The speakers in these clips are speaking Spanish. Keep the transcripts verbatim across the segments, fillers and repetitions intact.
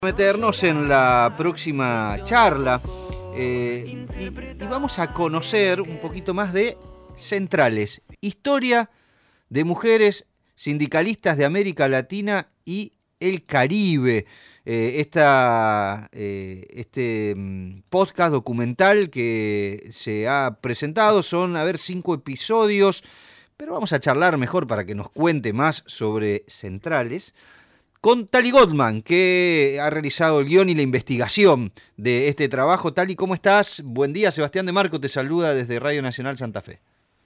Meternos en la próxima charla eh, y, y vamos a conocer un poquito más de Centrales, historia de mujeres sindicalistas de América Latina y el Caribe. Eh, esta, eh, este mm, podcast documental que se ha presentado son, a ver, cinco episodios, pero vamos a charlar mejor para que nos cuente más sobre Centrales con Tali Goldman, que ha realizado el guión y la investigación de este trabajo. Tali, ¿cómo estás? Buen día, Sebastián de Marco te saluda desde Radio Nacional Santa Fe.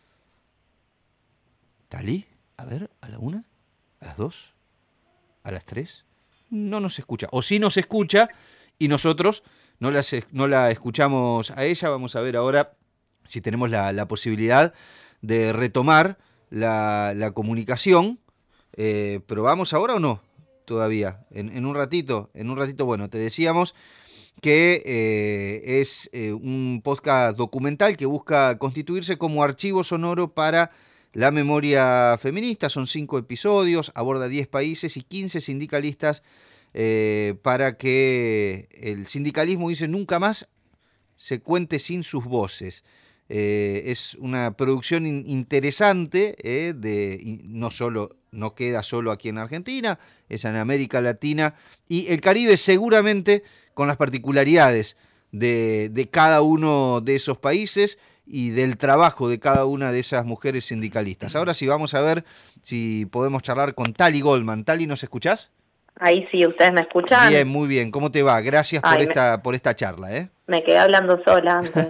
Tali, a ver, ¿a la una? ¿A las dos? ¿A las tres? No nos escucha, o sí nos escucha y nosotros no, las, no la escuchamos a ella. Vamos a ver ahora si tenemos la, la posibilidad de retomar la, la comunicación. Eh, ¿Probamos ahora o no? Todavía, en, en un ratito, en un ratito, bueno, te decíamos que eh, es eh, un podcast documental que busca constituirse como archivo sonoro para la memoria feminista. Son cinco episodios, aborda diez países y quince sindicalistas eh, para que el sindicalismo, dice, nunca más se cuente sin sus voces. Eh, es una producción in- interesante, eh, de, y no solo, no queda solo aquí en Argentina, es en América Latina y el Caribe, seguramente con las particularidades de, de cada uno de esos países y del trabajo de cada una de esas mujeres sindicalistas. Ahora sí, vamos a ver si podemos charlar con Tali Goldman. Tali, ¿nos escuchás? Ahí sí, ¿ustedes me escuchan? Bien, muy bien. ¿Cómo te va? Gracias por Ay, esta me, por esta charla, ¿eh? me quedé hablando sola antes.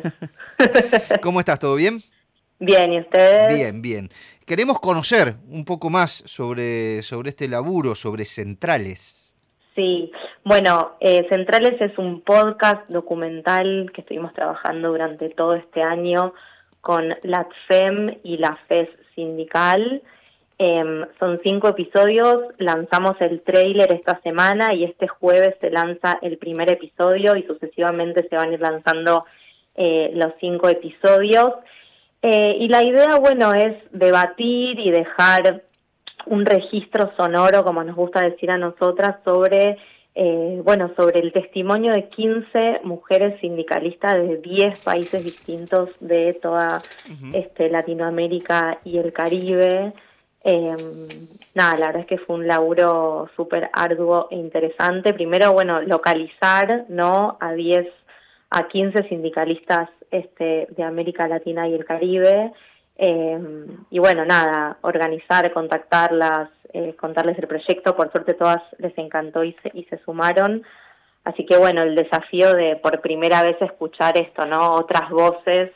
¿Cómo estás? ¿Todo bien? Bien, ¿y ustedes? Bien, bien. Queremos conocer un poco más sobre, sobre este laburo, sobre Centrales. Sí, bueno, eh, Centrales es un podcast documental que estuvimos trabajando durante todo este año con la T F E M y la F E S Sindical. Eh, son cinco episodios, lanzamos el tráiler esta semana y este jueves se lanza el primer episodio y sucesivamente se van a ir lanzando eh, los cinco episodios. Eh, y la idea, bueno, es debatir y dejar un registro sonoro, como nos gusta decir a nosotras, sobre, eh, bueno, sobre el testimonio de quince mujeres sindicalistas de diez países distintos de toda uh-huh. este, Latinoamérica y el Caribe. Eh, nada, la verdad es que fue un laburo súper arduo e interesante. Primero, bueno, localizar, ¿no?, a diez, a quince sindicalistas este, de América Latina y el Caribe. Eh, y bueno, nada, organizar, contactarlas, eh, contarles el proyecto. Por suerte todas les encantó y se, y se sumaron. Así que bueno, el desafío de por primera vez escuchar esto, ¿no?, otras voces,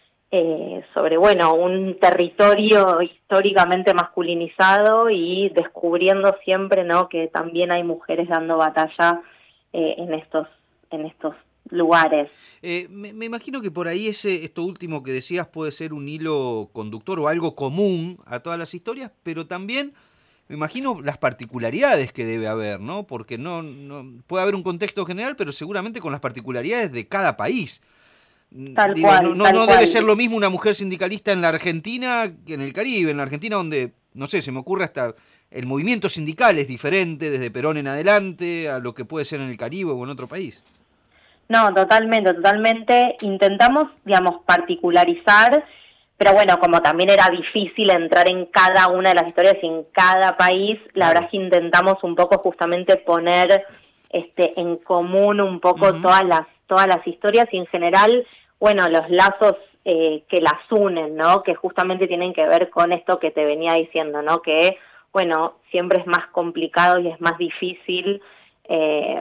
Eh, sobre, bueno, un territorio históricamente masculinizado y descubriendo siempre, ¿no?, que también hay mujeres dando batalla eh, en estos en estos lugares. Eh, me, me imagino que por ahí ese esto último que decías puede ser un hilo conductor o algo común a todas las historias, pero también me imagino las particularidades que debe haber, ¿no? Porque no, no puede haber un contexto general, pero seguramente con las particularidades de cada país. Tal Digo, cual, no, no, tal no cual. debe ser lo mismo una mujer sindicalista en la Argentina que en el Caribe. En la Argentina, donde, no sé, se me ocurre hasta el movimiento sindical es diferente desde Perón en adelante a lo que puede ser en el Caribe o en otro país. No, totalmente, totalmente. Intentamos, digamos, particularizar, pero bueno, como también era difícil entrar en cada una de las historias y en cada país, la verdad es que intentamos un poco justamente poner este en común un poco uh-huh. todas las todas las historias y en general, bueno, los lazos eh, que las unen, ¿no?, que justamente tienen que ver con esto que te venía diciendo, ¿no?, que, bueno, siempre es más complicado y es más difícil, eh,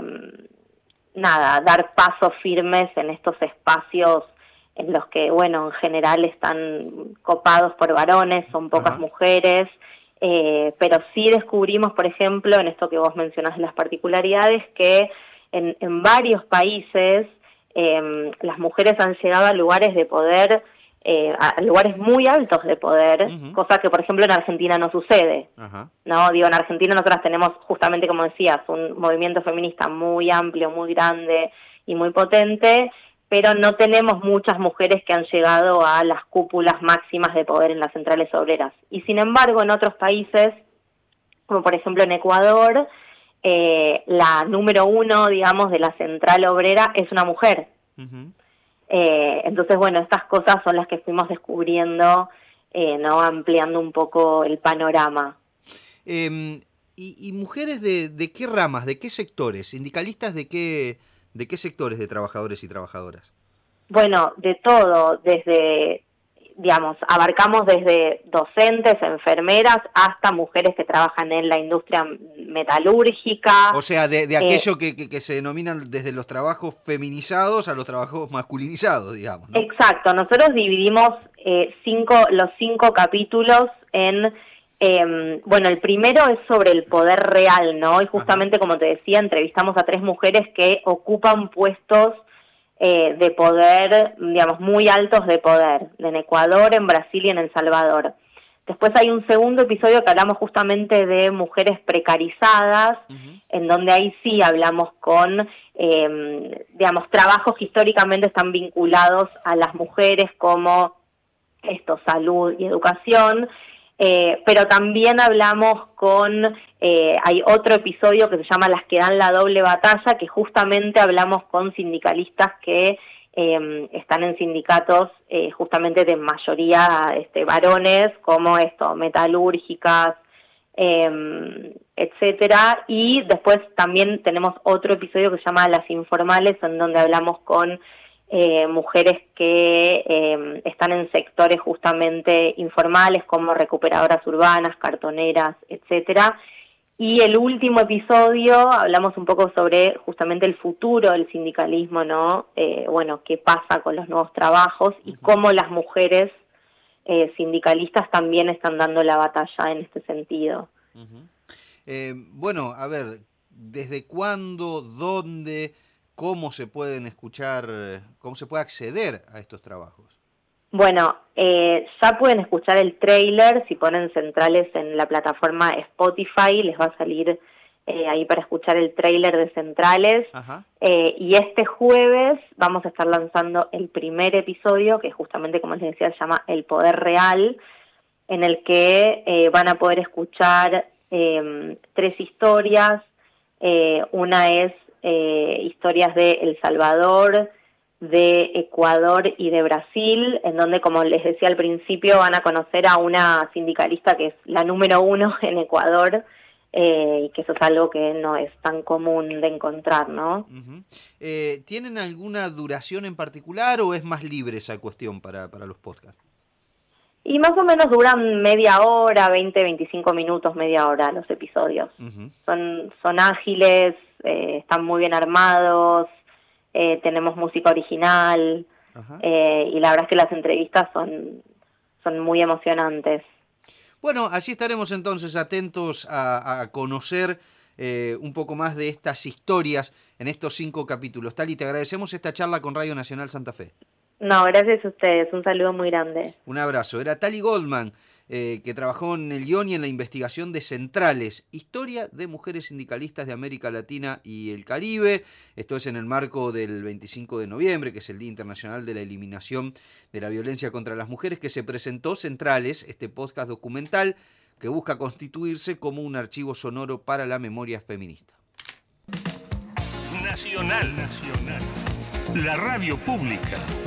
nada, dar pasos firmes en estos espacios en los que, bueno, en general están copados por varones, son pocas Ajá. mujeres, eh, pero sí descubrimos, por ejemplo, en esto que vos mencionás, las particularidades, que en, en varios países eh, las mujeres han llegado a lugares de poder, eh, a lugares muy altos de poder, uh-huh. cosa que, por ejemplo, en Argentina no sucede. Uh-huh. No, digo, en Argentina nosotras tenemos, justamente como decías, un movimiento feminista muy amplio, muy grande y muy potente, pero no tenemos muchas mujeres que han llegado a las cúpulas máximas de poder en las centrales obreras. Y sin embargo, en otros países, como por ejemplo en Ecuador, eh, la número uno, digamos, de la central obrera es una mujer. Uh-huh. Eh, entonces, bueno, estas cosas son las que fuimos descubriendo, eh, ¿no? Ampliando un poco el panorama. Eh, y, y mujeres de, de qué ramas, de qué sectores, sindicalistas de qué, de qué sectores de trabajadores y trabajadoras. Bueno, de todo, desde, digamos, abarcamos desde docentes, enfermeras, hasta mujeres que trabajan en la industria metalúrgica. O sea, de, de aquello eh, que, que, que se denominan desde los trabajos feminizados a los trabajos masculinizados, digamos, ¿no? Exacto, nosotros dividimos eh, cinco, los cinco capítulos en... Eh, bueno, el primero es sobre el poder real, ¿no? Y justamente, Ajá. como te decía, entrevistamos a tres mujeres que ocupan puestos eh, de poder, digamos, muy altos de poder, en Ecuador, en Brasil y en El Salvador. Después hay un segundo episodio que hablamos justamente de mujeres precarizadas, uh-huh. en donde ahí sí hablamos con, eh, digamos, trabajos que históricamente están vinculados a las mujeres, como esto, salud y educación. Eh, pero también hablamos con, eh, hay otro episodio que se llama Las que dan la doble batalla, que justamente hablamos con sindicalistas que eh, están en sindicatos eh, justamente de mayoría este, varones, como esto, metalúrgicas, eh, etcétera. Y después también tenemos otro episodio que se llama Las informales, en donde hablamos con Eh, mujeres que eh, están en sectores justamente informales como recuperadoras urbanas, cartoneras, etcétera. Y el último episodio hablamos un poco sobre justamente el futuro del sindicalismo, ¿no? Eh, bueno, qué pasa con los nuevos trabajos y cómo las mujeres eh, sindicalistas también están dando la batalla en este sentido. Uh-huh. Eh, bueno, a ver, ¿desde cuándo, dónde... ¿Cómo se pueden escuchar, cómo se puede acceder a estos trabajos? Bueno, eh, ya pueden escuchar el tráiler, si ponen Centrales en la plataforma Spotify, les va a salir eh, ahí para escuchar el tráiler de Centrales. Ajá. Eh, y este jueves vamos a estar lanzando el primer episodio, que justamente, como les decía, se llama El Poder Real, en el que eh, van a poder escuchar eh, tres historias. Eh, una es Eh, historias de El Salvador, de Ecuador y de Brasil, en donde, como les decía al principio, van a conocer a una sindicalista que es la número uno en Ecuador, eh, y que eso es algo que no es tan común de encontrar, ¿no? Uh-huh. Eh, ¿Tienen alguna duración en particular o es más libre esa cuestión para, para los podcasts? Y más o menos duran media hora, veinte, veinticinco minutos, media hora los episodios. Uh-huh. Son, son ágiles, eh, están muy bien armados, eh, tenemos música original, uh-huh. eh, y la verdad es que las entrevistas son, son muy emocionantes. Bueno, así estaremos entonces atentos a, a conocer eh, un poco más de estas historias en estos cinco capítulos. Tali, te agradecemos esta charla con Radio Nacional Santa Fe. No, gracias a ustedes, un saludo muy grande. Un abrazo. Era Tali Goldman, eh, que trabajó en el guión y en la investigación de Centrales, historia de mujeres sindicalistas de América Latina y el Caribe. Esto es en el marco del veinticinco de noviembre, que es el Día Internacional de la Eliminación de la Violencia contra las Mujeres, que se presentó Centrales, este podcast documental que busca constituirse como un archivo sonoro para la memoria feminista. Nacional, Nacional, la radio pública.